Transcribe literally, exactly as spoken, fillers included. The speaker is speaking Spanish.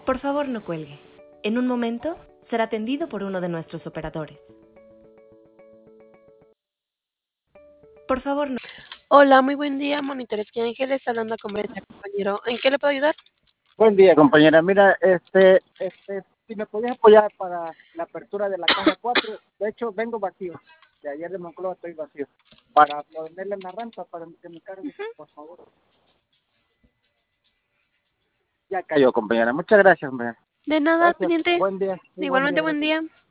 Por favor, no cuelgue. En un momento será atendido por uno de nuestros operadores. Por favor, no. Hola, muy buen día, Monitores que Ángeles, hablando con Brenda, compañero. ¿En qué le puedo ayudar? Buen día, compañera. Mira, este, este, si me podías apoyar para la apertura de la caja cuatro, de hecho vengo vacío. De ayer de Monclova estoy vacío. Para ponerle en la rampa, para que me cargue, uh-huh. Por favor. Ya cayó, compañera. Muchas gracias, compañera. De nada, Gracias. pendiente. Buen día. Igualmente, buen día. Buen día.